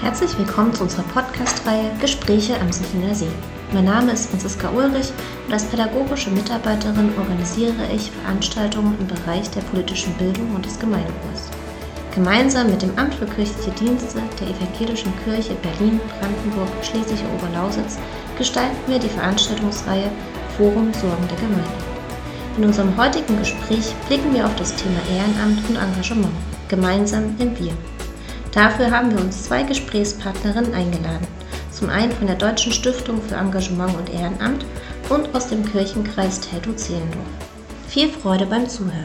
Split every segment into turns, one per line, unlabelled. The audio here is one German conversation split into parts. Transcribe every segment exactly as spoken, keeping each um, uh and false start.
Herzlich willkommen zu unserer Podcast-Reihe Gespräche am Sittener See. Mein Name ist Franziska Ulrich und als pädagogische Mitarbeiterin organisiere ich Veranstaltungen im Bereich der politischen Bildung und des Gemeinwohls. Gemeinsam mit dem Amt für kirchliche Dienste der Evangelischen Kirche Berlin, Brandenburg, Schlesische Oberlausitz gestalten wir die Veranstaltungsreihe Forum Sorgen der Gemeinde. In unserem heutigen Gespräch blicken wir auf das Thema Ehrenamt und Engagement. Gemeinsam im Wir. Dafür haben wir uns zwei Gesprächspartnerinnen eingeladen. Zum einen von der Deutschen Stiftung für Engagement und Ehrenamt und aus dem Kirchenkreis Teltow-Zehlendorf. Viel Freude beim Zuhören.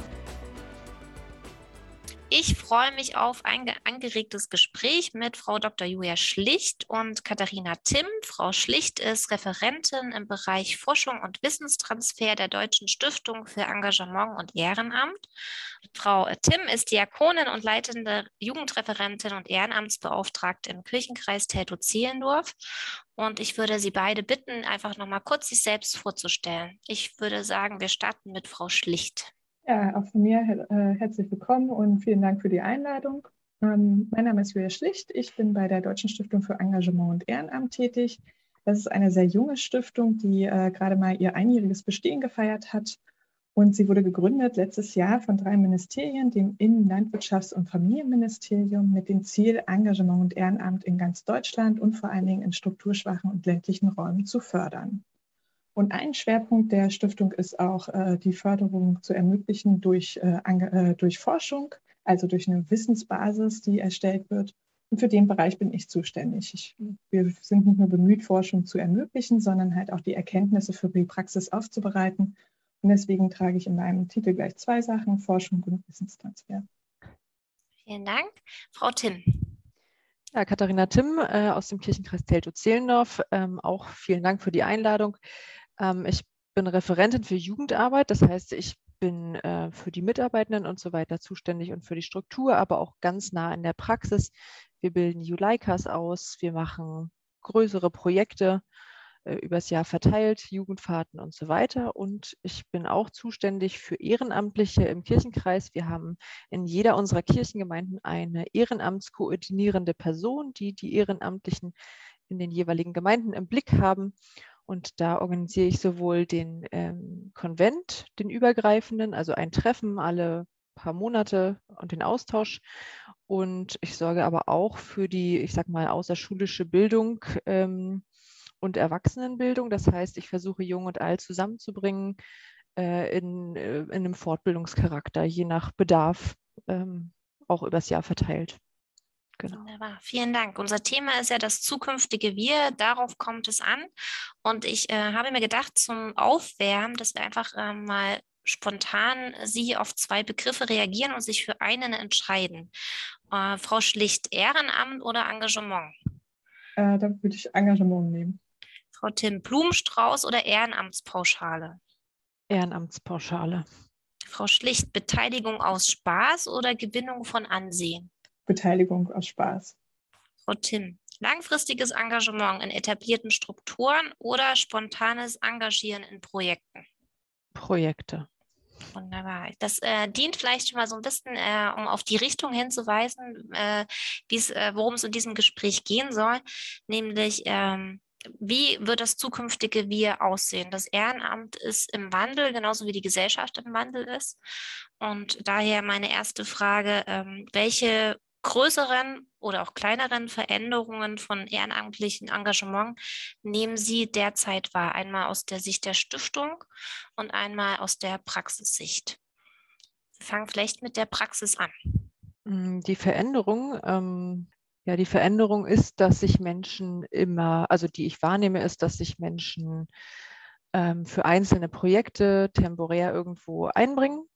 Ich freue mich auf ein angeregtes Gespräch mit Frau Doktor Julia Schlicht und Katharina Timm. Frau Schlicht ist Referentin im Bereich Forschung und Wissenstransfer der Deutschen Stiftung für Engagement und Ehrenamt. Frau Timm ist Diakonin und leitende Jugendreferentin und Ehrenamtsbeauftragte im Kirchenkreis Teltow-Zehlendorf. Und ich würde Sie beide bitten, einfach nochmal kurz sich selbst vorzustellen. Ich würde sagen, wir starten mit Frau Schlicht.
Ja, auch von mir äh, herzlich willkommen und vielen Dank für die Einladung. Ähm, mein Name ist Julia Schlicht. Ich bin bei der Deutschen Stiftung für Engagement und Ehrenamt tätig. Das ist eine sehr junge Stiftung, die äh, gerade mal ihr einjähriges Bestehen gefeiert hat. Und sie wurde gegründet letztes Jahr von drei Ministerien, dem Innen-, Landwirtschafts- und Familienministerium, mit dem Ziel, Engagement und Ehrenamt in ganz Deutschland und vor allen Dingen in strukturschwachen und ländlichen Räumen zu fördern. Und ein Schwerpunkt der Stiftung ist auch äh, die Förderung zu ermöglichen durch, äh, äh, durch Forschung, also durch eine Wissensbasis, die erstellt wird. Und für den Bereich bin ich zuständig. Ich, wir sind nicht nur bemüht, Forschung zu ermöglichen, sondern halt auch die Erkenntnisse für die Praxis aufzubereiten. Und deswegen trage ich in meinem Titel gleich zwei Sachen, Forschung und Wissenstransfer.
Vielen Dank. Frau Timm.
Ja, Katharina Timm äh, aus dem Kirchenkreis Teltow-Zehlendorf. Ähm, auch vielen Dank für die Einladung. Ähm, ich bin Referentin für Jugendarbeit, das heißt, ich bin äh, für die Mitarbeitenden und so weiter zuständig und für die Struktur, aber auch ganz nah in der Praxis. Wir bilden Juleikas aus, wir machen größere Projekte äh, übers Jahr verteilt, Jugendfahrten und so weiter. Und ich bin auch zuständig für Ehrenamtliche im Kirchenkreis. Wir haben in jeder unserer Kirchengemeinden eine ehrenamtskoordinierende Person, die die Ehrenamtlichen in den jeweiligen Gemeinden im Blick haben. Und da organisiere ich sowohl den ähm, Konvent, den übergreifenden, also ein Treffen alle paar Monate und den Austausch. Und ich sorge aber auch für die, ich sag mal, außerschulische Bildung ähm, und Erwachsenenbildung. Das heißt, ich versuche Jung und Alt zusammenzubringen äh, in, äh, in einem Fortbildungscharakter, je nach Bedarf, ähm, auch übers Jahr verteilt.
Genau. Wunderbar, vielen Dank. Unser Thema ist ja das zukünftige Wir, darauf kommt es an. Und ich äh, habe mir gedacht, zum Aufwärmen, dass wir einfach äh, mal spontan Sie auf zwei Begriffe reagieren und sich für einen entscheiden. Äh, Frau Schlicht, Ehrenamt oder Engagement?
Äh, da würde ich Engagement nehmen.
Frau Timm, Blumenstrauß oder Ehrenamtspauschale?
Ehrenamtspauschale.
Frau Schlicht, Beteiligung aus Spaß oder Gewinnung von Ansehen?
Beteiligung aus Spaß.
Frau Timm, langfristiges Engagement in etablierten Strukturen oder spontanes Engagieren in Projekten?
Projekte.
Wunderbar. Das äh, dient vielleicht schon mal so ein bisschen, äh, um auf die Richtung hinzuweisen, äh, äh, worum es in diesem Gespräch gehen soll, nämlich ähm, wie wird das zukünftige Wir aussehen? Das Ehrenamt ist im Wandel, genauso wie die Gesellschaft im Wandel ist. Und daher meine erste Frage, ähm, welche größeren oder auch kleineren Veränderungen von ehrenamtlichem Engagement nehmen Sie derzeit wahr? Einmal aus der Sicht der Stiftung und einmal aus der Praxissicht. Wir fangen vielleicht mit der Praxis an.
Die Veränderung, ähm, ja, die Veränderung ist, dass sich Menschen immer, also die ich wahrnehme, ist, dass sich Menschen ähm, für einzelne Projekte temporär irgendwo einbringen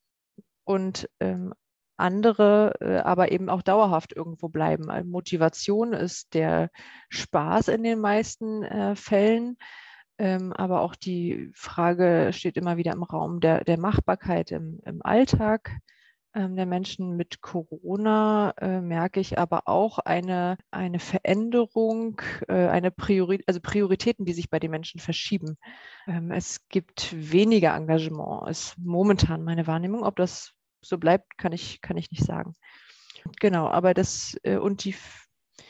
und ähm, andere äh, aber eben auch dauerhaft irgendwo bleiben. Motivation ist der Spaß in den meisten äh, Fällen, ähm, aber auch die Frage steht immer wieder im Raum der, der Machbarkeit im, im Alltag ähm, der Menschen. Mit Corona äh, merke ich aber auch eine, eine Veränderung, äh, eine Priori also Prioritäten, die sich bei den Menschen verschieben. Ähm, es gibt weniger Engagement, ist momentan meine Wahrnehmung. Ob das so bleibt, kann ich, kann ich nicht sagen. Genau, aber das äh, und die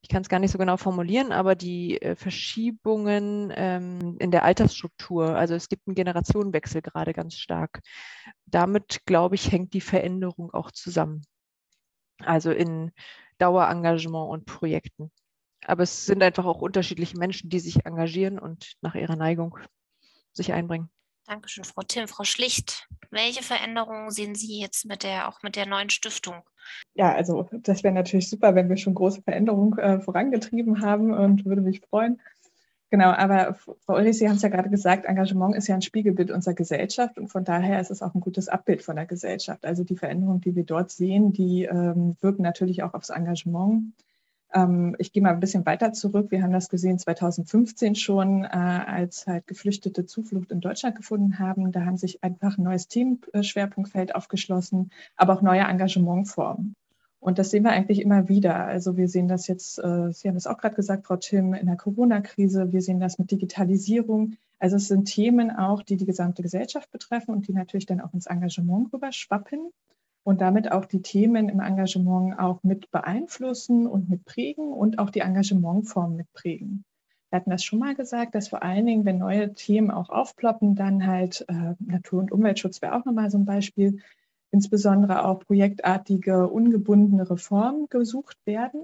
ich kann es gar nicht so genau formulieren, aber die äh, Verschiebungen ähm, in der Altersstruktur, also es gibt einen Generationenwechsel gerade ganz stark. Damit, glaube ich, hängt die Veränderung auch zusammen. Also in Dauerengagement und Projekten. Aber es sind einfach auch unterschiedliche Menschen, die sich engagieren und nach ihrer Neigung sich einbringen.
Dankeschön, Frau Timm. Frau Schlicht, welche Veränderungen sehen Sie jetzt mit der, auch mit der neuen Stiftung?
Ja, also das wäre natürlich super, wenn wir schon große Veränderungen äh, vorangetrieben haben und würde mich freuen. Genau, aber Frau Ulrich, Sie haben es ja gerade gesagt, Engagement ist ja ein Spiegelbild unserer Gesellschaft und von daher ist es auch ein gutes Abbild von der Gesellschaft. Also die Veränderungen, die wir dort sehen, die ähm, wirken natürlich auch aufs Engagement. Ähm, ich gehe mal ein bisschen weiter zurück. Wir haben das gesehen zweitausendfünfzehn schon, äh, als halt Geflüchtete Zuflucht in Deutschland gefunden haben. Da haben sich einfach ein neues Themenschwerpunktfeld aufgeschlossen, aber auch neue Engagementformen. Und das sehen wir eigentlich immer wieder. Also wir sehen das jetzt, äh, Sie haben es auch gerade gesagt, Frau Timm, in der Corona-Krise. Wir sehen das mit Digitalisierung. Also es sind Themen auch, die die gesamte Gesellschaft betreffen und die natürlich dann auch ins Engagement rüberschwappen und damit auch die Themen im Engagement auch mit beeinflussen und mit prägen und auch die Engagementform mit prägen. Wir hatten das schon mal gesagt, dass vor allen Dingen, wenn neue Themen auch aufploppen, dann halt äh, Natur- und Umweltschutz wäre auch nochmal so ein Beispiel, insbesondere auch projektartige, ungebundene Reformen gesucht werden.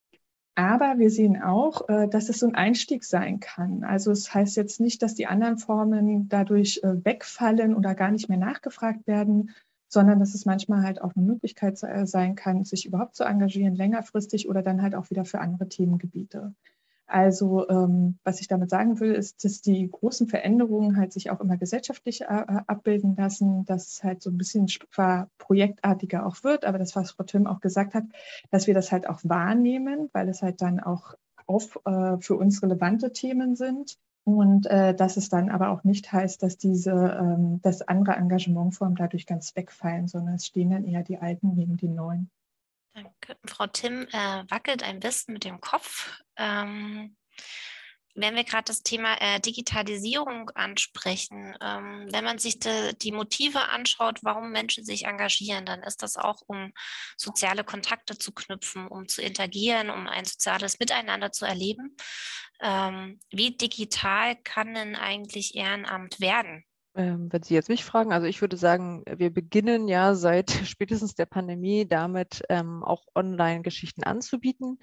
Aber wir sehen auch, dass es so ein Einstieg sein kann. Also es heißt jetzt nicht, dass die anderen Formen dadurch wegfallen oder gar nicht mehr nachgefragt werden, sondern dass es manchmal halt auch eine Möglichkeit sein kann, sich überhaupt zu engagieren, längerfristig oder dann halt auch wieder für andere Themengebiete. Also ähm, was ich damit sagen will, ist, dass die großen Veränderungen halt sich auch immer gesellschaftlich äh, abbilden lassen, dass es halt so ein bisschen zwar projektartiger auch wird, aber das, was Frau Timm auch gesagt hat, dass wir das halt auch wahrnehmen, weil es halt dann auch auf, äh, für uns relevante Themen sind. Und äh, dass es dann aber auch nicht heißt, dass diese, ähm, dass andere Engagementformen dadurch ganz wegfallen, sondern es stehen dann eher die alten neben die neuen.
Danke. Frau Timm äh, wackelt ein bisschen mit dem Kopf. Ähm, wenn wir gerade das Thema äh, Digitalisierung ansprechen, ähm, wenn man sich de, die Motive anschaut, warum Menschen sich engagieren, dann ist das auch, um soziale Kontakte zu knüpfen, um zu interagieren, um ein soziales Miteinander zu erleben. Ähm, wie digital kann denn eigentlich Ehrenamt werden?
Ähm, wenn Sie jetzt mich fragen, also ich würde sagen, wir beginnen ja seit spätestens der Pandemie damit, ähm, auch Online-Geschichten anzubieten.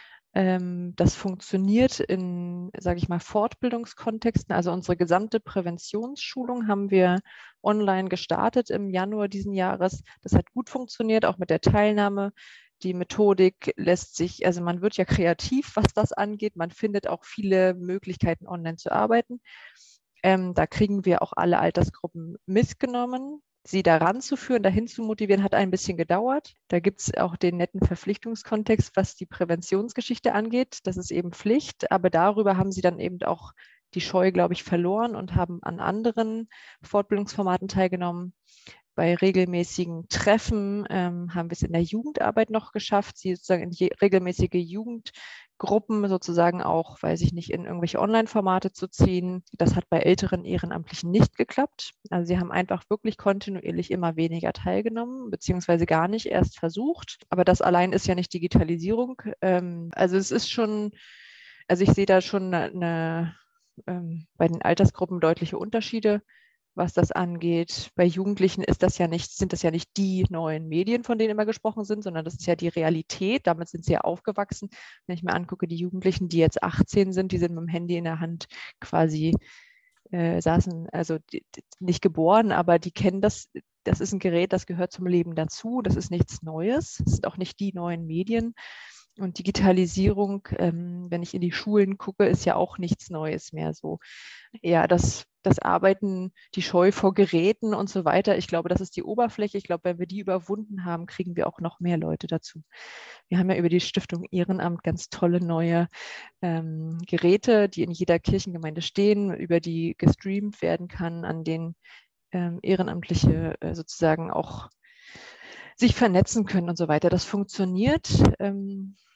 Ähm, das funktioniert in, sage ich mal, Fortbildungskontexten. Also unsere gesamte Präventionsschulung haben wir online gestartet im Januar diesen Jahres. Das hat gut funktioniert, auch mit der Teilnahme. Die Methodik lässt sich, also man wird ja kreativ, was das angeht. Man findet auch viele Möglichkeiten, online zu arbeiten. Ähm, da kriegen wir auch alle Altersgruppen mitgenommen. Sie daran zu führen, dahin zu motivieren, hat ein bisschen gedauert. Da gibt es auch den netten Verpflichtungskontext, was die Präventionsgeschichte angeht. Das ist eben Pflicht, aber darüber haben sie dann eben auch die Scheu, glaube ich, verloren und haben an anderen Fortbildungsformaten teilgenommen. Bei regelmäßigen Treffen ähm, haben wir es in der Jugendarbeit noch geschafft, sie sozusagen in je, regelmäßige Jugendgruppen sozusagen auch, weiß ich nicht, in irgendwelche Online-Formate zu ziehen. Das hat bei älteren Ehrenamtlichen nicht geklappt. Also sie haben einfach wirklich kontinuierlich immer weniger teilgenommen, beziehungsweise gar nicht erst versucht. Aber das allein ist ja nicht Digitalisierung. Ähm, also es ist schon, also ich sehe da schon eine, eine ähm, bei den Altersgruppen deutliche Unterschiede, was das angeht. Bei Jugendlichen ist das ja nicht, sind das ja nicht die neuen Medien, von denen immer gesprochen sind, sondern das ist ja die Realität. Damit sind sie ja aufgewachsen. Wenn ich mir angucke, die Jugendlichen, die jetzt achtzehn sind, die sind mit dem Handy in der Hand quasi äh, saßen, also die, die, nicht geboren, aber die kennen das. Das ist ein Gerät, das gehört zum Leben dazu. Das ist nichts Neues. Es sind auch nicht die neuen Medien. Und Digitalisierung, ähm, wenn ich in die Schulen gucke, ist ja auch nichts Neues mehr so. Ja, das, das Arbeiten, die Scheu vor Geräten und so weiter, ich glaube, das ist die Oberfläche. Ich glaube, wenn wir die überwunden haben, kriegen wir auch noch mehr Leute dazu. Wir haben ja über die Stiftung Ehrenamt ganz tolle neue ähm, Geräte, die in jeder Kirchengemeinde stehen, über die gestreamt werden kann, an denen ähm, Ehrenamtliche äh, sozusagen auch sich vernetzen können und so weiter. Das funktioniert. Ähm,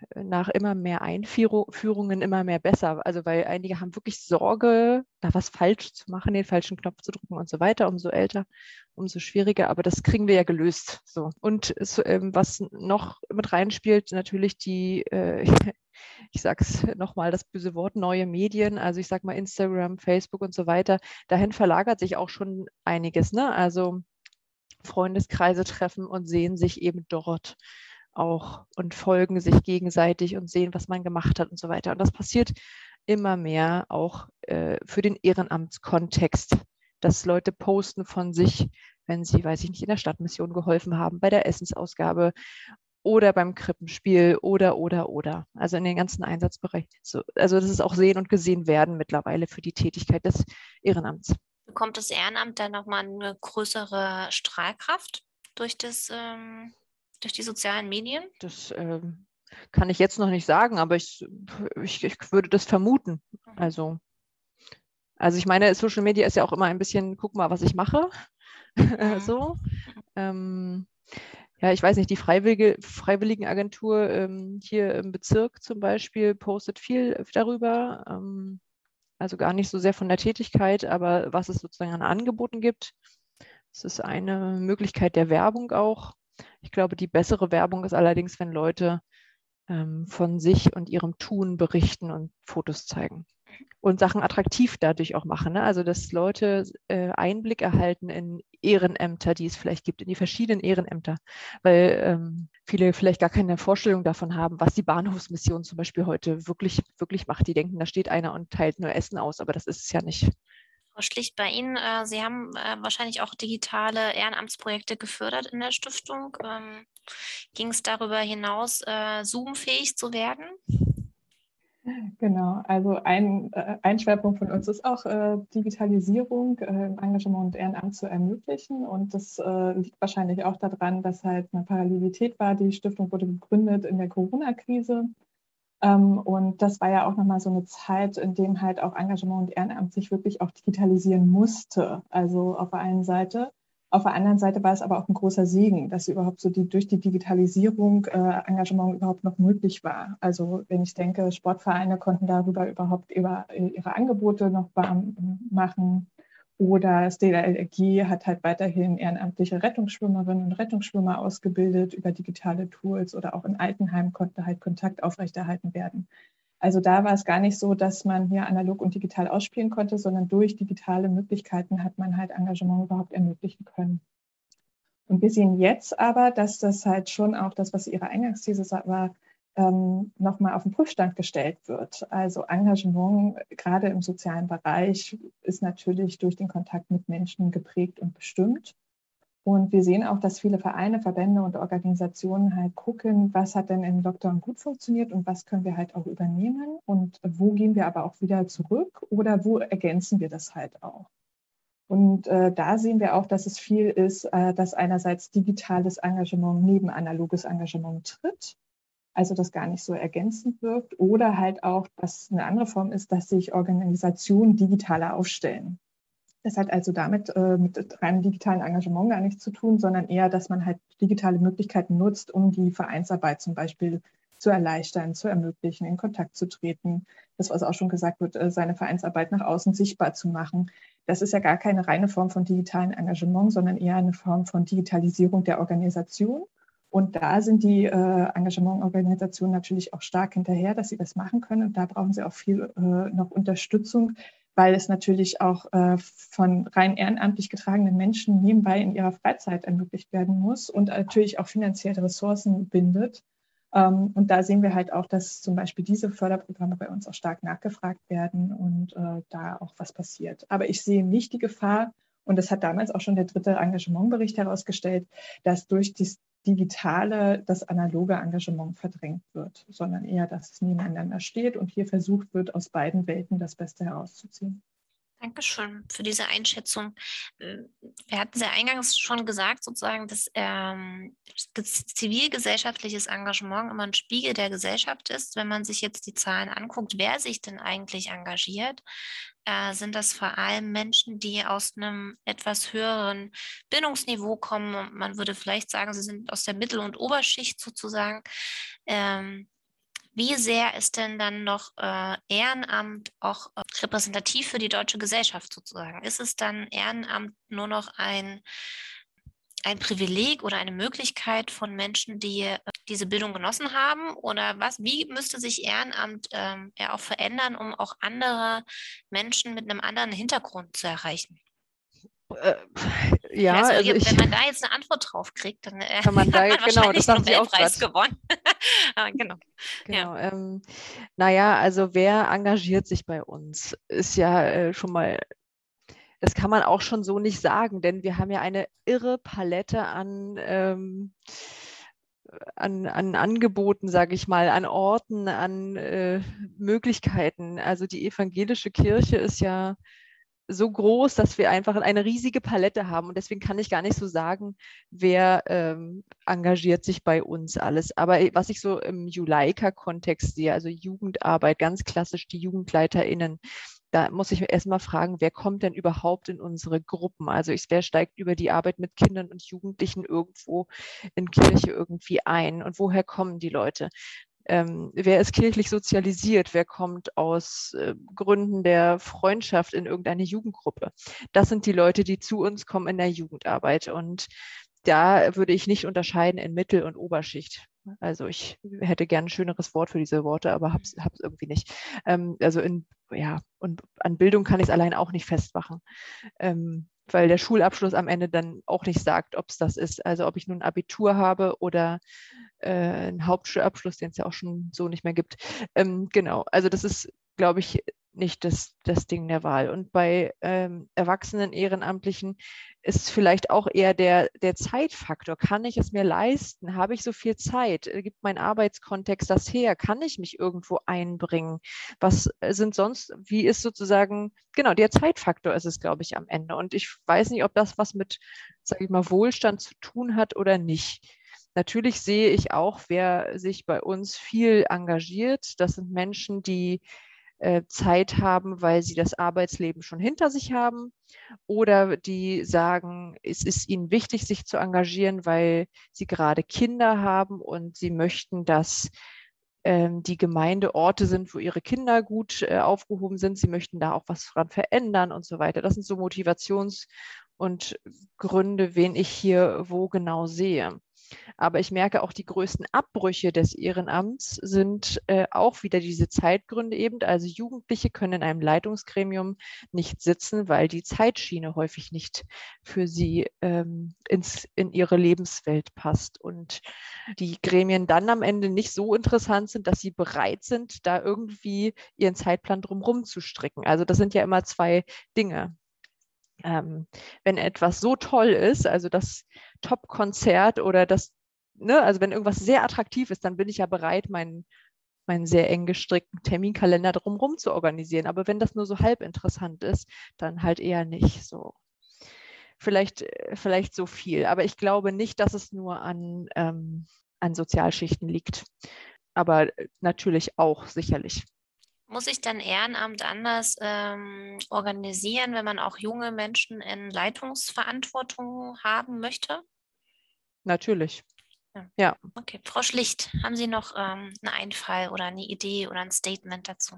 nach immer mehr Einführungen immer mehr besser. Also weil einige haben wirklich Sorge, da was falsch zu machen, den falschen Knopf zu drücken und so weiter. Umso älter, umso schwieriger. Aber das kriegen wir ja gelöst. So. Und so, ähm, was noch mit reinspielt, natürlich die, äh, ich sage es nochmal, das böse Wort, neue Medien. Also ich sage mal Instagram, Facebook und so weiter. Dahin verlagert sich auch schon einiges. Ne? Also Freundeskreise treffen und sehen sich eben dort auch und folgen sich gegenseitig und sehen, was man gemacht hat und so weiter. Und das passiert immer mehr auch äh, für den Ehrenamtskontext, dass Leute posten von sich, wenn sie, weiß ich nicht, in der Stadtmission geholfen haben, bei der Essensausgabe oder beim Krippenspiel oder, oder, oder. Also in den ganzen Einsatzbereichen. So, also das ist auch sehen und gesehen werden mittlerweile für die Tätigkeit des Ehrenamts.
Bekommt das Ehrenamt dann nochmal eine größere Strahlkraft durch das ähm durch die sozialen Medien?
Das ähm, kann ich jetzt noch nicht sagen, aber ich, ich, ich würde das vermuten. Also, also ich meine, Social Media ist ja auch immer ein bisschen, guck mal, was ich mache.
Mhm.
so. Ähm, ja, ich weiß nicht, die Freiwillige, Freiwilligenagentur ähm, hier im Bezirk zum Beispiel postet viel darüber. Ähm, also gar nicht so sehr von der Tätigkeit, aber was es sozusagen an Angeboten gibt. Das ist eine Möglichkeit der Werbung auch. Ich glaube, die bessere Werbung ist allerdings, wenn Leute ähm, von sich und ihrem Tun berichten und Fotos zeigen und Sachen attraktiv dadurch auch machen. Ne? Also, dass Leute äh, Einblick erhalten in Ehrenämter, die es vielleicht gibt, in die verschiedenen Ehrenämter, weil ähm, viele vielleicht gar keine Vorstellung davon haben, was die Bahnhofsmission zum Beispiel heute wirklich, wirklich macht. Die denken, da steht einer und teilt nur Essen aus, aber das ist es ja nicht.
Frau Schlicht, bei Ihnen, äh, Sie haben äh, wahrscheinlich auch digitale Ehrenamtsprojekte gefördert in der Stiftung. Ähm, ging es darüber hinaus, äh, Zoom-fähig zu werden?
Genau, also ein, äh, ein Schwerpunkt von uns ist auch äh, Digitalisierung äh, im Engagement und Ehrenamt zu ermöglichen. Und das äh, liegt wahrscheinlich auch daran, dass halt eine Parallelität war. Die Stiftung wurde gegründet in der Corona-Krise. Ähm, und das war ja auch nochmal so eine Zeit, in dem halt auch Engagement und Ehrenamt sich wirklich auch digitalisieren musste. Also auf der einen Seite. Auf der anderen Seite war es aber auch ein großer Segen, dass überhaupt so die, durch die Digitalisierung äh, Engagement überhaupt noch möglich war. Also wenn ich denke, Sportvereine konnten darüber überhaupt über ihre Angebote noch machen. Oder das D L R G hat halt weiterhin ehrenamtliche Rettungsschwimmerinnen und Rettungsschwimmer ausgebildet über digitale Tools, oder auch in Altenheim konnte halt Kontakt aufrechterhalten werden. Also da war es gar nicht so, dass man hier analog und digital ausspielen konnte, sondern durch digitale Möglichkeiten hat man halt Engagement überhaupt ermöglichen können. Und wir sehen jetzt aber, dass das halt schon auch das, was Ihre Eingangsthese war, ähm, nochmal auf den Prüfstand gestellt wird. Also Engagement, gerade im sozialen Bereich, ist natürlich durch den Kontakt mit Menschen geprägt und bestimmt. Und wir sehen auch, dass viele Vereine, Verbände und Organisationen halt gucken, was hat denn im Lockdown gut funktioniert und was können wir halt auch übernehmen und wo gehen wir aber auch wieder zurück oder wo ergänzen wir das halt auch. Und äh, da sehen wir auch, dass es viel ist, äh, dass einerseits digitales Engagement neben analoges Engagement tritt, also das gar nicht so ergänzend wirkt, oder halt auch, dass eine andere Form ist, dass sich Organisationen digitaler aufstellen. Das hat also damit äh, mit reinem digitalen Engagement gar nichts zu tun, sondern eher, dass man halt digitale Möglichkeiten nutzt, um die Vereinsarbeit zum Beispiel zu erleichtern, zu ermöglichen, in Kontakt zu treten. Das, was auch schon gesagt wird, äh, seine Vereinsarbeit nach außen sichtbar zu machen. Das ist ja gar keine reine Form von digitalen Engagement, sondern eher eine Form von Digitalisierung der Organisation. Und da sind die äh, Engagementorganisationen natürlich auch stark hinterher, dass sie das machen können. Und da brauchen sie auch viel äh, noch Unterstützung, weil es natürlich auch äh, von rein ehrenamtlich getragenen Menschen nebenbei in ihrer Freizeit ermöglicht werden muss und natürlich auch finanzielle Ressourcen bindet. Ähm, und da sehen wir halt auch, dass zum Beispiel diese Förderprogramme bei uns auch stark nachgefragt werden und äh, da auch was passiert. Aber ich sehe nicht die Gefahr, und das hat damals auch schon der dritte Engagementbericht herausgestellt, dass durch das Digitale das analoge Engagement verdrängt wird, sondern eher, dass es nebeneinander steht und hier versucht wird, aus beiden Welten das Beste herauszuziehen.
Dankeschön für diese Einschätzung. Wir hatten ja eingangs schon gesagt, sozusagen, dass ähm, zivilgesellschaftliches Engagement immer ein Spiegel der Gesellschaft ist. Wenn man sich jetzt die Zahlen anguckt, wer sich denn eigentlich engagiert, äh, sind das vor allem Menschen, die aus einem etwas höheren Bildungsniveau kommen. Man würde vielleicht sagen, sie sind aus der Mittel- und Oberschicht sozusagen. Ähm, Wie sehr ist denn dann noch äh, Ehrenamt auch äh, repräsentativ für die deutsche Gesellschaft sozusagen? Ist es dann Ehrenamt nur noch ein, ein Privileg oder eine Möglichkeit von Menschen, die äh, diese Bildung genossen haben? Oder was? Wie müsste sich Ehrenamt ähm, ja auch verändern, um auch andere Menschen mit einem anderen Hintergrund zu erreichen?
Äh, ja,
Also,
also
ihr-
ich
wenn man da jetzt eine Antwort drauf kriegt, dann äh,
kann man
hat
da,
man
genau,
wahrscheinlich
das
einen
dachte ich auch
Nobelpreis
gerade.
gewonnen. Ah, genau. Ja.
Genau. Ähm, naja, also wer engagiert sich bei uns? Ist ja äh, schon mal, das kann man auch schon so nicht sagen, denn wir haben ja eine irre Palette an, ähm, an, an Angeboten, sage ich mal, an Orten, an äh, Möglichkeiten. Also die evangelische Kirche ist ja so groß, dass wir einfach eine riesige Palette haben. Und deswegen kann ich gar nicht so sagen, wer ähm, engagiert sich bei uns alles. Aber was ich so im Juleika-Kontext sehe, also Jugendarbeit, ganz klassisch die JugendleiterInnen, da muss ich erstmal fragen, wer kommt denn überhaupt in unsere Gruppen? Also ich, wer steigt über die Arbeit mit Kindern und Jugendlichen irgendwo in Kirche irgendwie ein? Und woher kommen die Leute? Ähm, wer ist kirchlich sozialisiert? Wer kommt aus äh, Gründen der Freundschaft in irgendeine Jugendgruppe? Das sind die Leute, die zu uns kommen in der Jugendarbeit. Und da würde ich nicht unterscheiden in Mittel- und Oberschicht. Also ich hätte gern ein schöneres Wort für diese Worte, aber habe es irgendwie nicht. Ähm, also in, ja, und an Bildung kann ich es allein auch nicht festmachen. Ähm, weil der Schulabschluss am Ende dann auch nicht sagt, ob es das ist. Also ob ich nun ein Abitur habe oder äh, einen Hauptschulabschluss, den es ja auch schon so nicht mehr gibt. Ähm, genau, also das ist, glaube ich, nicht das, das Ding der Wahl. Und bei ähm, erwachsenen Ehrenamtlichen ist vielleicht auch eher der, der Zeitfaktor. Kann ich es mir leisten? Habe ich so viel Zeit? Gibt mein Arbeitskontext das her? Kann ich mich irgendwo einbringen? Was sind sonst, wie ist sozusagen, genau, der Zeitfaktor ist es, glaube ich, am Ende. Und ich weiß nicht, ob das was mit, sage ich mal, Wohlstand zu tun hat oder nicht. Natürlich sehe ich auch, wer sich bei uns viel engagiert. Das sind Menschen, die äh, Zeit haben, weil sie das Arbeitsleben schon hinter sich haben oder die sagen, es ist ihnen wichtig, sich zu engagieren, weil sie gerade Kinder haben und sie möchten, dass ähm, die Gemeinde Orte sind, wo ihre Kinder gut äh, aufgehoben sind. Sie möchten da auch was dran verändern und so weiter. Das sind so Motivations- und Gründe, wen ich hier wo genau sehe. Aber ich merke auch, die größten Abbrüche des Ehrenamts sind äh, auch wieder diese Zeitgründe eben. Also Jugendliche können in einem Leitungsgremium nicht sitzen, weil die Zeitschiene häufig nicht für sie ähm, ins, in ihre Lebenswelt passt. Und die Gremien dann am Ende nicht so interessant sind, dass sie bereit sind, da irgendwie ihren Zeitplan drumherum zu stricken. Also das sind ja immer zwei Dinge. Ähm, wenn etwas so toll ist, also das Top-Konzert oder das, ne, also wenn irgendwas sehr attraktiv ist, dann bin ich ja bereit, meinen, meinen sehr eng gestrickten Terminkalender drumherum zu organisieren. Aber wenn das nur so halb interessant ist, dann halt eher nicht so. Vielleicht, vielleicht so viel. Aber ich glaube nicht, dass es nur an, ähm, an Sozialschichten liegt. Aber natürlich auch sicherlich.
Muss ich dann Ehrenamt anders ähm, organisieren, wenn man auch junge Menschen in Leitungsverantwortung haben möchte?
Natürlich.
Ja.
Ja.
Okay, Frau Schlicht, haben Sie noch ähm, einen Einfall oder eine Idee oder ein Statement dazu?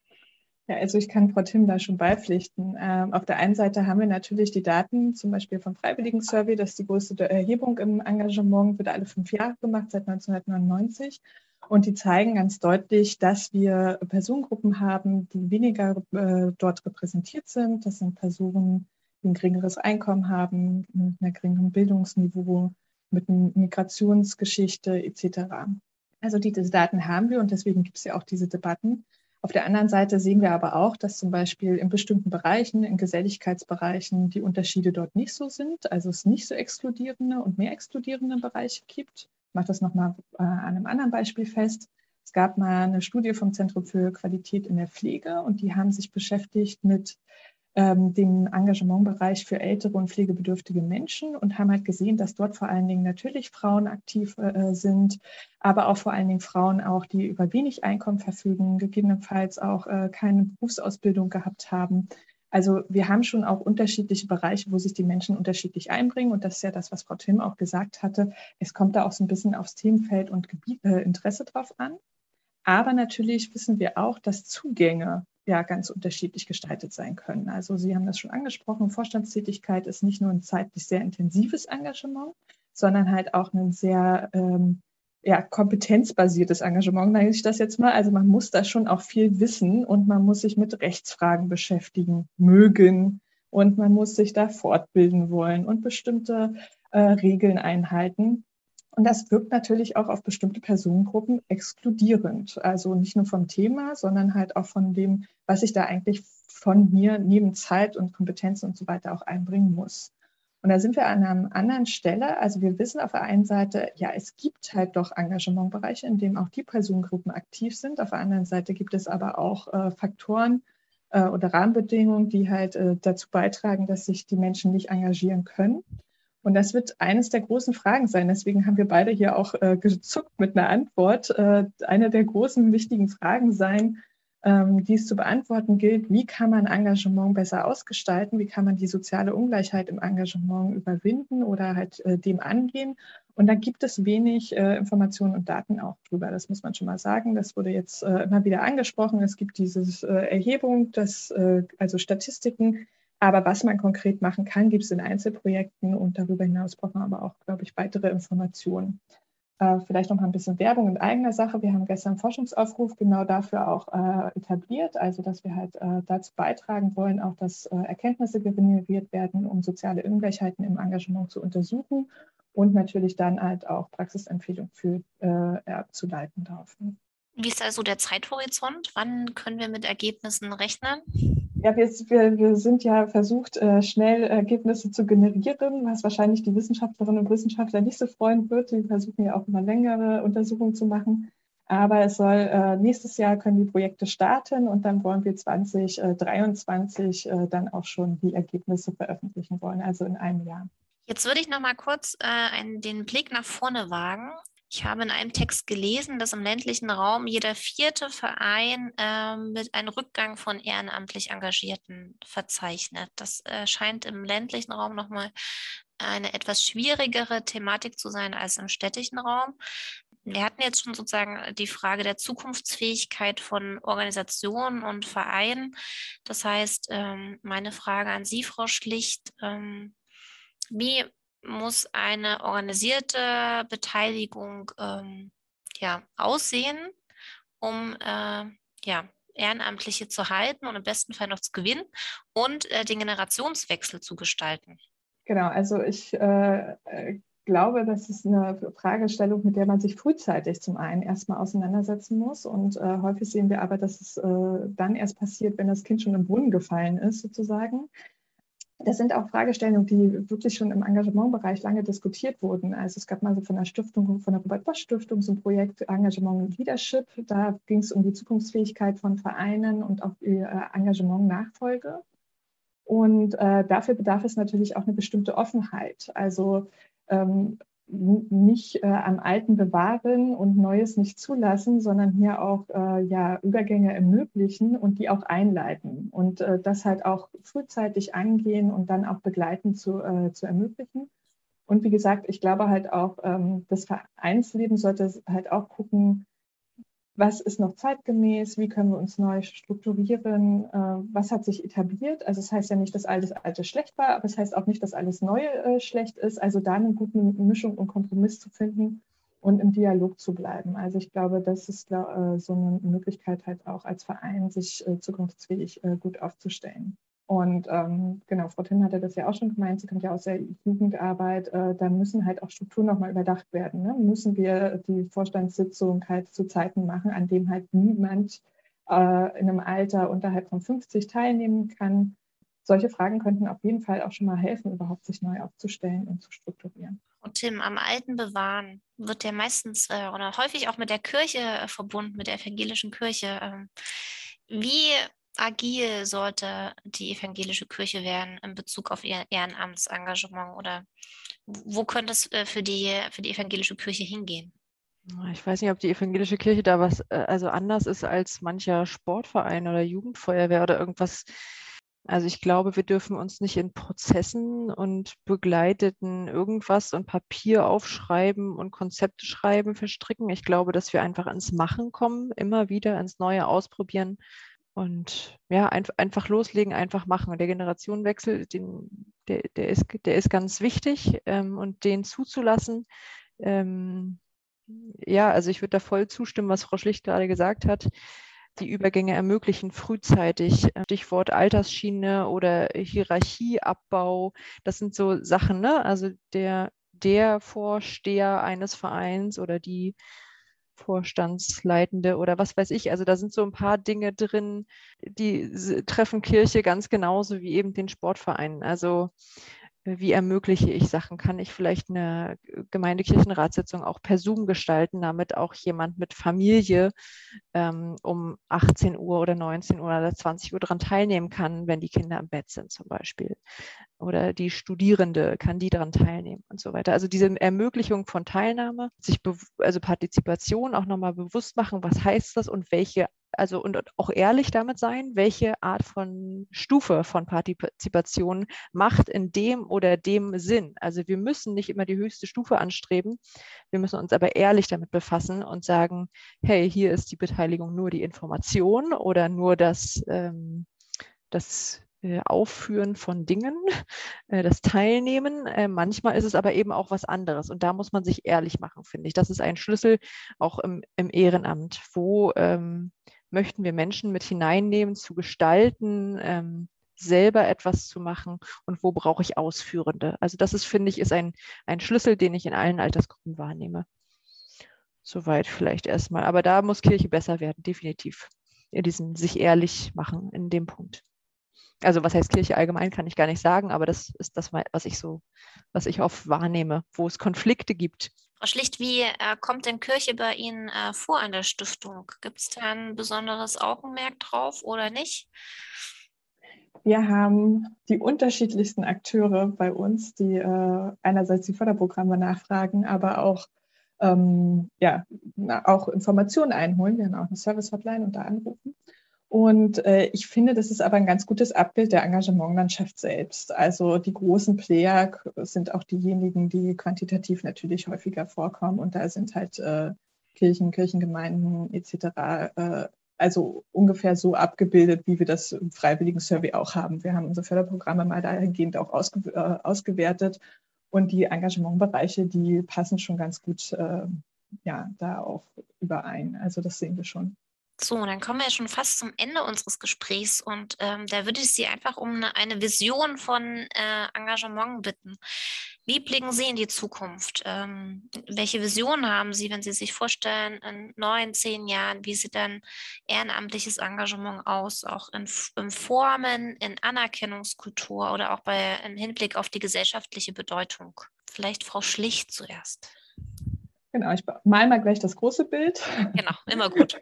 Ja, also ich kann Frau Timm da schon beipflichten. Ähm, auf der einen Seite haben wir natürlich die Daten, zum Beispiel vom Freiwilligen Survey, das ist die größte Erhebung im Engagement, wird alle fünf Jahre gemacht, seit neunzehnhundertneunundneunzig. Und die zeigen ganz deutlich, dass wir Personengruppen haben, die weniger äh, dort repräsentiert sind. Das sind Personen, die ein geringeres Einkommen haben, mit einem geringeren Bildungsniveau, mit einer Migrationsgeschichte et cetera. Also diese Daten haben wir und deswegen gibt es ja auch diese Debatten. Auf der anderen Seite sehen wir aber auch, dass zum Beispiel in bestimmten Bereichen, in Geselligkeitsbereichen, die Unterschiede dort nicht so sind, also es nicht so exkludierende und mehr exkludierende Bereiche gibt. Ich mache das nochmal äh, an einem anderen Beispiel fest. Es gab mal eine Studie vom Zentrum für Qualität in der Pflege und die haben sich beschäftigt mit ähm, dem Engagementbereich für ältere und pflegebedürftige Menschen und haben halt gesehen, dass dort vor allen Dingen natürlich Frauen aktiv äh, sind, aber auch vor allen Dingen Frauen auch, die über wenig Einkommen verfügen, gegebenenfalls auch äh, keine Berufsausbildung gehabt haben. Also wir haben schon auch unterschiedliche Bereiche, wo sich die Menschen unterschiedlich einbringen. Und das ist ja das, was Frau Timm auch gesagt hatte. Es kommt da auch so ein bisschen aufs Themenfeld und Gebiet, äh, Interesse drauf an. Aber natürlich wissen wir auch, dass Zugänge ja ganz unterschiedlich gestaltet sein können. Also Sie haben das schon angesprochen, Vorstandstätigkeit ist nicht nur ein zeitlich sehr intensives Engagement, sondern halt auch ein sehr ähm, ja, kompetenzbasiertes Engagement, nenne ich das jetzt mal. Also man muss da schon auch viel wissen und man muss sich mit Rechtsfragen beschäftigen, mögen und man muss sich da fortbilden wollen und bestimmte äh, Regeln einhalten. Und das wirkt natürlich auch auf bestimmte Personengruppen exkludierend. Also nicht nur vom Thema, sondern halt auch von dem, was ich da eigentlich von mir neben Zeit und Kompetenzen und so weiter auch einbringen muss. Und da sind wir an einer anderen Stelle. Also wir wissen auf der einen Seite, ja, es gibt halt doch Engagementbereiche, in denen auch die Personengruppen aktiv sind. Auf der anderen Seite gibt es aber auch äh, Faktoren äh, oder Rahmenbedingungen, die halt äh, dazu beitragen, dass sich die Menschen nicht engagieren können. Und das wird eines der großen Fragen sein. Deswegen haben wir beide hier auch äh, gezuckt mit einer Antwort. Äh, eine der großen, wichtigen Fragen sein, ähm, die es zu beantworten gilt. Wie kann man Engagement besser ausgestalten? Wie kann man die soziale Ungleichheit im Engagement überwinden oder halt äh, dem angehen? Und da gibt es wenig äh, Informationen und Daten auch drüber. Das muss man schon mal sagen. Das wurde jetzt äh, immer wieder angesprochen. Es gibt diese äh, Erhebung, das, äh, also Statistiken. Aber was man konkret machen kann, gibt es in Einzelprojekten und darüber hinaus braucht man aber auch, glaube ich, weitere Informationen. Äh, vielleicht noch mal ein bisschen Werbung in eigener Sache. Wir haben gestern einen Forschungsaufruf genau dafür auch äh, etabliert, also dass wir halt äh, dazu beitragen wollen, auch dass äh, Erkenntnisse generiert werden, um soziale Ungleichheiten im Engagement zu untersuchen und natürlich dann halt auch Praxisempfehlungen für äh, abzuleiten darauf.
Wie ist also der Zeithorizont? Wann können wir mit Ergebnissen rechnen?
Ja, wir, wir, wir sind ja versucht, äh, schnell Ergebnisse zu generieren, was wahrscheinlich die Wissenschaftlerinnen und Wissenschaftler nicht so freuen wird. Die versuchen ja auch immer längere Untersuchungen zu machen. Aber es soll äh, nächstes Jahr können die Projekte starten und dann wollen wir zwanzig dreiundzwanzig äh, dann auch schon die Ergebnisse veröffentlichen wollen, also in einem Jahr.
Jetzt würde ich noch mal kurz äh, einen, den Blick nach vorne wagen. Ich habe in einem Text gelesen, dass im ländlichen Raum jeder vierte Verein äh, mit einem Rückgang von ehrenamtlich Engagierten verzeichnet. Das äh, scheint im ländlichen Raum nochmal eine etwas schwierigere Thematik zu sein als im städtischen Raum. Wir hatten jetzt schon sozusagen die Frage der Zukunftsfähigkeit von Organisationen und Vereinen. Das heißt, ähm, meine Frage an Sie, Frau Schlicht, ähm, wie muss eine organisierte Beteiligung ähm, ja, aussehen, um äh, ja, Ehrenamtliche zu halten und im besten Fall noch zu gewinnen und äh, den Generationswechsel zu gestalten?
Genau, also ich äh, glaube, das ist eine Fragestellung, mit der man sich frühzeitig zum einen erstmal auseinandersetzen muss. Und äh, häufig sehen wir aber, dass es äh, dann erst passiert, wenn das Kind schon im Brunnen gefallen ist, sozusagen. Das sind auch Fragestellungen, die wirklich schon im Engagementbereich lange diskutiert wurden. Also es gab mal so von der Stiftung, von der Robert-Bosch-Stiftung so ein Projekt Engagement und Leadership. Da ging es um die Zukunftsfähigkeit von Vereinen und auch die äh, Engagement-Nachfolge. Und äh, dafür bedarf es natürlich auch eine bestimmte Offenheit. Also ähm, nicht äh, am Alten bewahren und Neues nicht zulassen, sondern hier auch äh, ja, Übergänge ermöglichen und die auch einleiten. Und äh, das halt auch frühzeitig angehen und dann auch begleitend zu, äh, zu ermöglichen. Und wie gesagt, ich glaube halt auch, ähm, das Vereinsleben sollte halt auch gucken, was ist noch zeitgemäß, wie können wir uns neu strukturieren, äh, was hat sich etabliert. Also es heißt ja nicht, dass alles Alte schlecht war, aber es heißt auch nicht, dass alles Neue äh, schlecht ist. Also da eine gute Mischung und Kompromiss zu finden und im Dialog zu bleiben. Also ich glaube, das ist äh, so eine Möglichkeit halt auch als Verein, sich äh, zukunftsfähig äh, gut aufzustellen. Und ähm, genau, Frau Timm hatte das ja auch schon gemeint, sie kommt ja aus der Jugendarbeit, äh, da müssen halt auch Strukturen nochmal überdacht werden. Ne? Müssen wir die Vorstandssitzung halt zu Zeiten machen, an dem halt niemand äh, in einem Alter unterhalb von fünfzig teilnehmen kann. Solche Fragen könnten auf jeden Fall auch schon mal helfen, überhaupt sich neu aufzustellen und zu strukturieren.
Und Tim, am Alten bewahren wird ja meistens äh, oder häufig auch mit der Kirche äh, verbunden, mit der evangelischen Kirche. Ähm, wie agil sollte die evangelische Kirche werden in Bezug auf ihr Ehrenamtsengagement oder wo könnte es äh, für die, für die evangelische Kirche hingehen?
Ich weiß nicht, ob die evangelische Kirche da was äh, also anders ist als mancher Sportverein oder Jugendfeuerwehr oder irgendwas Also ich glaube, wir dürfen uns nicht in Prozessen und begleiteten irgendwas und Papier aufschreiben und Konzepte schreiben verstricken. Ich glaube, dass wir einfach ins Machen kommen, immer wieder ins Neue ausprobieren und ja, ein, einfach loslegen, einfach machen. Und der Generationenwechsel, den, der, der, ist, der ist ganz wichtig ähm, und den zuzulassen. Ähm, ja, also ich würde da voll zustimmen, was Frau Schlicht gerade gesagt hat. Die Übergänge ermöglichen frühzeitig. Stichwort Altersschiene oder Hierarchieabbau. Das sind so Sachen, ne? Also der, der Vorsteher eines Vereins oder die Vorstandsleitende oder was weiß ich. Also da sind so ein paar Dinge drin, die treffen Kirche ganz genauso wie eben den Sportverein. Also wie ermögliche ich Sachen? Kann ich vielleicht eine Gemeindekirchenratssitzung auch per Zoom gestalten, damit auch jemand mit Familie ähm, um achtzehn Uhr oder neunzehn Uhr oder zwanzig Uhr daran teilnehmen kann, wenn die Kinder im Bett sind zum Beispiel? Oder die Studierende, kann die daran teilnehmen und so weiter. Also diese Ermöglichung von Teilnahme, sich also Partizipation auch nochmal bewusst machen, was heißt das und welche, also und auch ehrlich damit sein, welche Art von Stufe von Partizipation macht in dem oder dem Sinn. Also wir müssen nicht immer die höchste Stufe anstreben, wir müssen uns aber ehrlich damit befassen und sagen, hey, hier ist die Beteiligung nur die Information oder nur das, ähm, das Aufführen von Dingen, das Teilnehmen. Manchmal ist es aber eben auch was anderes und da muss man sich ehrlich machen, finde ich. Das ist ein Schlüssel auch im, im Ehrenamt. Wo ähm, möchten wir Menschen mit hineinnehmen, zu gestalten, ähm, selber etwas zu machen und wo brauche ich Ausführende? Also das ist, finde ich, ist ein, ein Schlüssel, den ich in allen Altersgruppen wahrnehme. Soweit vielleicht erstmal. Aber da muss Kirche besser werden, definitiv. In diesem sich ehrlich machen in dem Punkt. Also was heißt Kirche allgemein, kann ich gar nicht sagen, aber das ist das, was ich so, was ich oft wahrnehme, wo es Konflikte gibt.
Frau Schlicht, wie äh, kommt denn Kirche bei Ihnen äh, vor an der Stiftung? Gibt es da ein besonderes Augenmerk drauf oder nicht?
Wir haben die unterschiedlichsten Akteure bei uns, die äh, einerseits die Förderprogramme nachfragen, aber auch, ähm, ja, auch Informationen einholen. Wir haben auch eine Service-Hotline und da anrufen. Und äh, ich finde, das ist aber ein ganz gutes Abbild der Engagementlandschaft selbst. Also die großen Player sind auch diejenigen, die quantitativ natürlich häufiger vorkommen. Und da sind halt äh, Kirchen, Kirchengemeinden et cetera. Äh, also ungefähr so abgebildet, wie wir das im freiwilligen Survey auch haben. Wir haben unsere Förderprogramme mal dahingehend auch ausge äh, ausgewertet. Und die Engagementbereiche, die passen schon ganz gut äh, ja, da auch überein. Also das sehen wir schon.
So, dann kommen wir ja schon fast zum Ende unseres Gesprächs und ähm, da würde ich Sie einfach um eine, eine Vision von äh, Engagement bitten. Wie blicken Sie in die Zukunft? Ähm, welche Vision haben Sie, wenn Sie sich vorstellen, in neun, zehn Jahren, wie sieht dann ehrenamtliches Engagement aus, auch in, in Formen, in Anerkennungskultur oder auch bei, im Hinblick auf die gesellschaftliche Bedeutung? Vielleicht Frau Schlicht zuerst.
Genau, ich mal mal gleich das große Bild.
Genau, immer gut.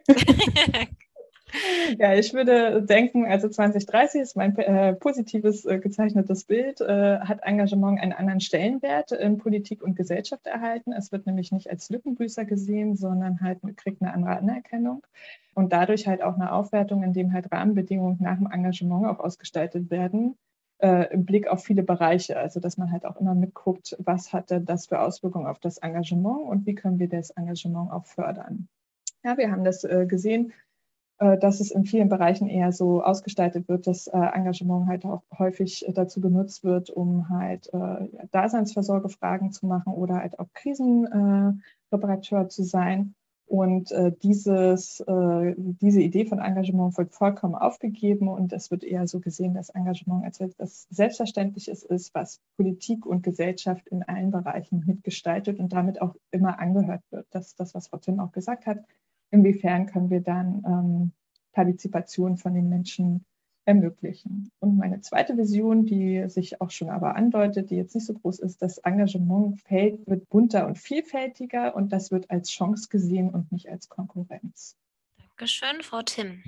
Ja, ich würde denken, also zwanzig dreißig ist mein äh, positives äh, gezeichnetes Bild, äh, hat Engagement einen anderen Stellenwert in Politik und Gesellschaft erhalten. Es wird nämlich nicht als Lückenbüßer gesehen, sondern halt kriegt eine andere Anerkennung und dadurch halt auch eine Aufwertung, in dem halt Rahmenbedingungen nach dem Engagement auch ausgestaltet werden, äh, im Blick auf viele Bereiche. Also dass man halt auch immer mitguckt, was hat das für Auswirkungen auf das Engagement und wie können wir das Engagement auch fördern. Ja, wir haben das äh, gesehen, dass es in vielen Bereichen eher so ausgestaltet wird, dass äh, Engagement halt auch häufig äh, dazu benutzt wird, um halt äh, Daseinsvorsorgefragen zu machen oder halt auch Krisenreparateur äh, zu sein. Und äh, dieses, äh, diese Idee von Engagement wird vollkommen aufgegeben und es wird eher so gesehen, dass Engagement als etwas Selbstverständliches ist, was Politik und Gesellschaft in allen Bereichen mitgestaltet und damit auch immer angehört wird. Das ist das, was Frau Timm auch gesagt hat. Inwiefern können wir dann ähm, Partizipation von den Menschen ermöglichen? Und meine zweite Vision, die sich auch schon aber andeutet, die jetzt nicht so groß ist, das Engagementfeld wird bunter und vielfältiger und das wird als Chance gesehen und nicht als Konkurrenz.
Dankeschön, Frau Timm.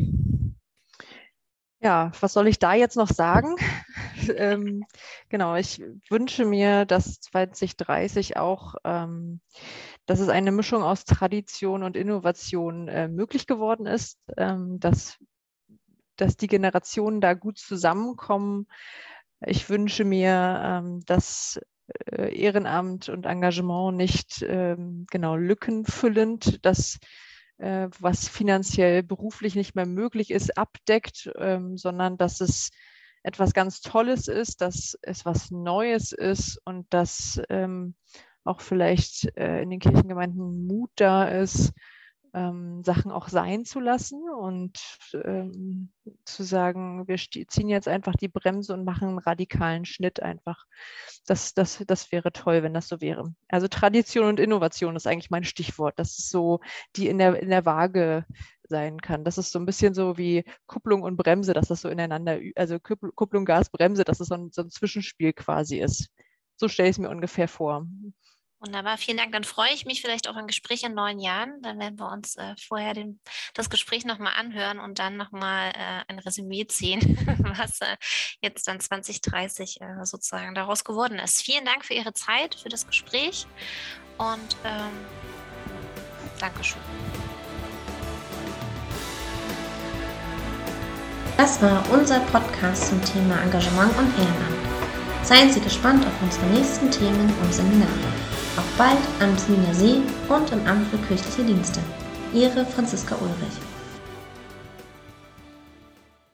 Ja, was soll ich da jetzt noch sagen? ähm, genau, ich wünsche mir, dass zwanzig dreißig auch, ähm, dass es eine Mischung aus Tradition und Innovation äh, möglich geworden ist, ähm, dass dass die Generationen da gut zusammenkommen. Ich wünsche mir, ähm, dass äh, Ehrenamt und Engagement nicht ähm, genau lückenfüllend, dass äh, was finanziell beruflich nicht mehr möglich ist, abdeckt, ähm, sondern dass es etwas ganz Tolles ist, dass es was Neues ist und dass ähm, auch vielleicht äh, in den Kirchengemeinden Mut da ist, ähm, Sachen auch sein zu lassen und ähm, zu sagen, wir ziehen jetzt einfach die Bremse und machen einen radikalen Schnitt einfach. Das, das, das wäre toll, wenn das so wäre. Also Tradition und Innovation ist eigentlich mein Stichwort. Das ist so, die in der, in der Waage sein kann. Das ist so ein bisschen so wie Kupplung und Bremse, dass das so ineinander, also Kupplung, Gas, Bremse, dass es so ein, so ein Zwischenspiel quasi ist. So stelle ich es mir ungefähr vor.
Wunderbar, vielen Dank. Dann freue ich mich vielleicht auf ein Gespräch in neun Jahren. Dann werden wir uns äh, vorher den, das Gespräch nochmal anhören und dann nochmal äh, ein Resümee ziehen, was äh, jetzt dann zwanzig dreißig äh, sozusagen daraus geworden ist. Vielen Dank für Ihre Zeit, für das Gespräch und ähm, Dankeschön.
Das war unser Podcast zum Thema Engagement und Ehrenamt. Seien Sie gespannt auf unsere nächsten Themen und Seminare. Auf bald am Messiner See und im Amt für kirchliche Dienste. Ihre Franziska Ulrich.